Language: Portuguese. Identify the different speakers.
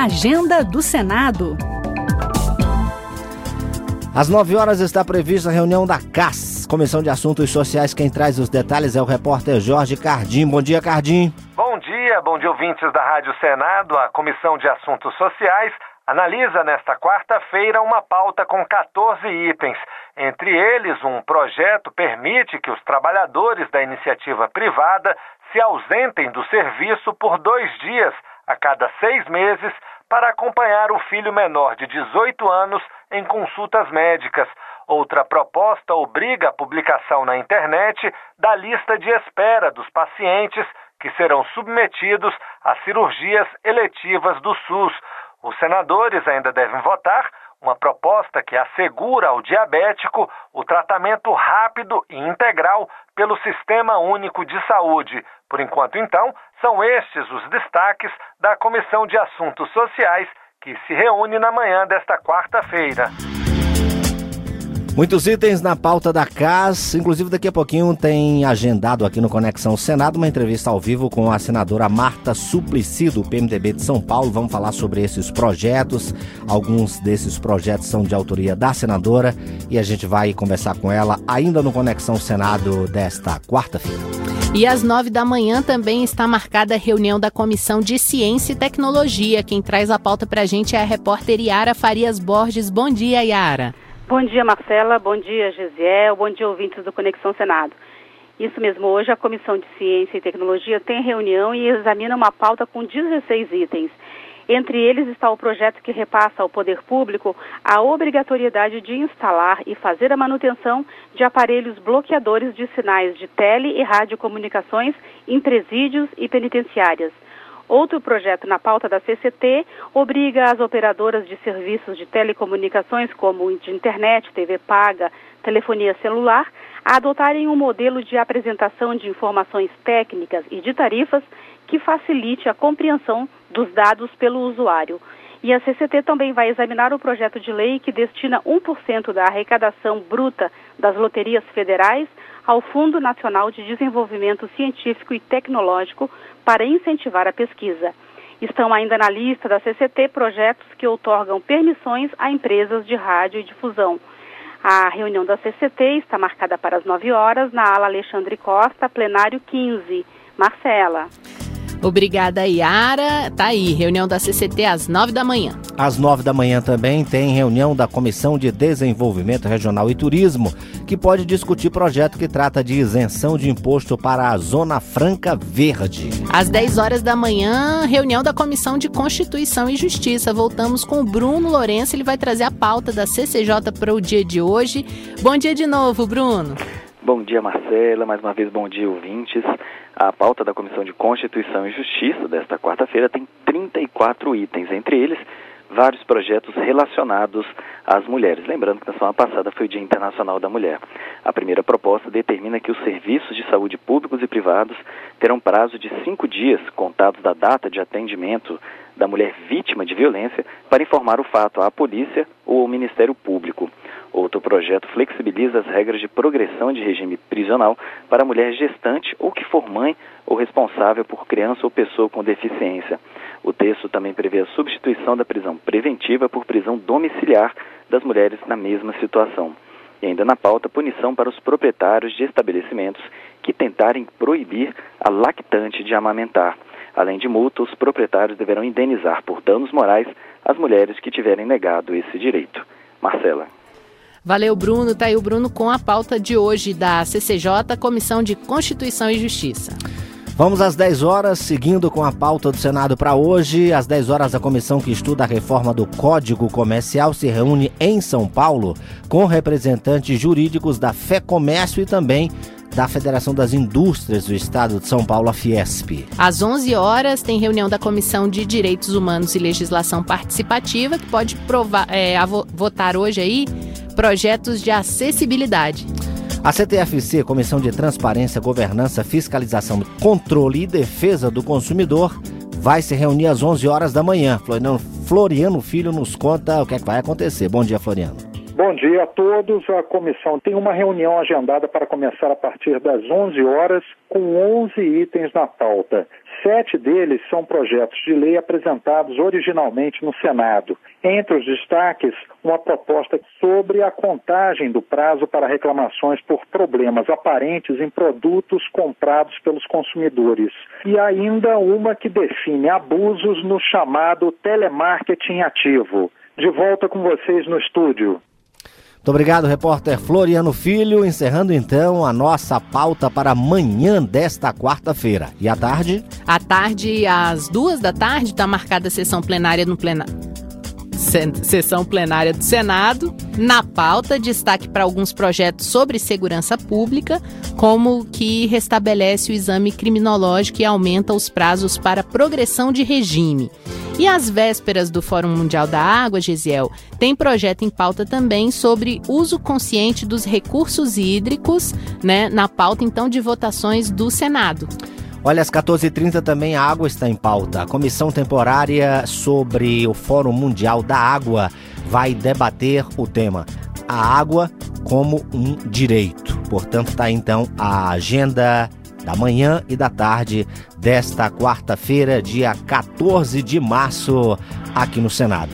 Speaker 1: Agenda do Senado.
Speaker 2: Às 9 horas está prevista a reunião da CAS, Comissão de Assuntos Sociais. Quem traz os detalhes é o repórter Jorge Cardim. Bom dia, Cardim.
Speaker 3: Bom dia ouvintes da Rádio Senado. A Comissão de Assuntos Sociais analisa nesta quarta-feira uma pauta com 14 itens. Entre eles, um projeto permite que os trabalhadores da iniciativa privada se ausentem do serviço por 2 dias a cada 6 meses para acompanhar o filho menor de 18 anos em consultas médicas. Outra proposta obriga a publicação na internet da lista de espera dos pacientes que serão submetidos a cirurgias eletivas do SUS. Os senadores ainda devem votar uma proposta que assegura ao diabético o tratamento rápido e integral pelo Sistema Único de Saúde. Por enquanto, então, são estes os destaques da Comissão de Assuntos Sociais, que se reúne na manhã desta quarta-feira.
Speaker 2: Muitos itens na pauta da CAS, inclusive daqui a pouquinho tem agendado aqui no Conexão Senado uma entrevista ao vivo com a senadora Marta Suplicy, do PMDB de São Paulo. Vamos falar sobre esses projetos. Alguns desses projetos são de autoria da senadora e a gente vai conversar com ela ainda no Conexão Senado desta quarta-feira.
Speaker 4: E às 9 da manhã também está marcada a reunião da Comissão de Ciência e Tecnologia. Quem traz a pauta pra gente é a repórter Yara Farias Borges. Bom dia, Yara.
Speaker 5: Bom dia, Marcela. Bom dia, Gesiel. Bom dia, ouvintes do Conexão Senado. Isso mesmo, hoje a Comissão de Ciência e Tecnologia tem reunião e examina uma pauta com 16 itens. Entre eles está o projeto que repassa ao poder público a obrigatoriedade de instalar e fazer a manutenção de aparelhos bloqueadores de sinais de tele e radiocomunicações em presídios e penitenciárias. Outro projeto na pauta da CCT obriga as operadoras de serviços de telecomunicações, como de internet, TV paga, telefonia celular, a adotarem um modelo de apresentação de informações técnicas e de tarifas que facilite a compreensão dos dados pelo usuário. E a CCT também vai examinar o projeto de lei que destina 1% da arrecadação bruta das loterias federais ao Fundo Nacional de Desenvolvimento Científico e Tecnológico para incentivar a pesquisa. Estão ainda na lista da CCT projetos que outorgam permissões a empresas de rádio e difusão. A reunião da CCT está marcada para as 9 horas na ala Alexandre Costa, plenário 15. Marcela.
Speaker 4: Obrigada, Yara. Tá aí, reunião da CCT às 9 da manhã.
Speaker 2: Às 9 da manhã também tem reunião da Comissão de Desenvolvimento Regional e Turismo, que pode discutir projeto que trata de isenção de imposto para a Zona Franca Verde.
Speaker 4: Às 10 horas da manhã, reunião da Comissão de Constituição e Justiça. Voltamos com o Bruno Lourenço, ele vai trazer a pauta da CCJ para o dia de hoje. Bom dia de novo, Bruno.
Speaker 6: Bom dia, Marcela. Mais uma vez, bom dia, ouvintes. A pauta da Comissão de Constituição e Justiça desta quarta-feira tem 34 itens, entre eles vários projetos relacionados às mulheres. Lembrando que na semana passada foi o Dia Internacional da Mulher. A primeira proposta determina que os serviços de saúde públicos e privados terão prazo de 5 dias, contados da data de atendimento da mulher vítima de violência, para informar o fato à polícia ou ao Ministério Público. Outro projeto flexibiliza as regras de progressão de regime prisional para a mulher gestante ou que for mãe ou responsável por criança ou pessoa com deficiência. O texto também prevê a substituição da prisão preventiva por prisão domiciliar das mulheres na mesma situação. E ainda na pauta, punição para os proprietários de estabelecimentos que tentarem proibir a lactante de amamentar. Além de multa, os proprietários deverão indenizar por danos morais as mulheres que tiverem negado esse direito. Marcela.
Speaker 4: Valeu, Bruno. Tá aí o Bruno com a pauta de hoje da CCJ, Comissão de Constituição e Justiça.
Speaker 2: Vamos às 10 horas, seguindo com a pauta do Senado para hoje. Às 10 horas, a comissão que estuda a reforma do Código Comercial se reúne em São Paulo com representantes jurídicos da FEComércio e também da Federação das Indústrias do Estado de São Paulo, a Fiesp.
Speaker 4: Às 11 horas tem reunião da Comissão de Direitos Humanos e Legislação Participativa, que pode votar hoje aí projetos de acessibilidade.
Speaker 2: A CTFC, Comissão de Transparência, Governança, Fiscalização, Controle e Defesa do Consumidor, vai se reunir às 11 horas da manhã. Floriano Filho nos conta o que é que vai acontecer. Bom dia, Floriano.
Speaker 7: Bom dia a todos. A comissão tem uma reunião agendada para começar a partir das 11 horas, com 11 itens na pauta. 7 deles são projetos de lei apresentados originalmente no Senado. Entre os destaques, uma proposta sobre a contagem do prazo para reclamações por problemas aparentes em produtos comprados pelos consumidores. E ainda uma que define abusos no chamado telemarketing ativo. De volta com vocês no estúdio.
Speaker 2: Muito obrigado, repórter Floriano Filho. Encerrando então a nossa pauta para amanhã desta quarta-feira. E à tarde?
Speaker 4: À tarde, às 14h, está marcada a sessão plenária Sessão plenária do Senado. Na pauta, destaque para alguns projetos sobre segurança pública, como que restabelece o exame criminológico e aumenta os prazos para progressão de regime. E às vésperas do Fórum Mundial da Água, Gesiel, tem projeto em pauta também sobre uso consciente dos recursos hídricos, né, na pauta, então, de votações do Senado.
Speaker 2: Olha, às 14h30 também a água está em pauta. A comissão temporária sobre o Fórum Mundial da Água vai debater o tema A Água como um Direito. Portanto, está então a agenda da manhã e da tarde desta quarta-feira, dia 14 de março, aqui no Senado.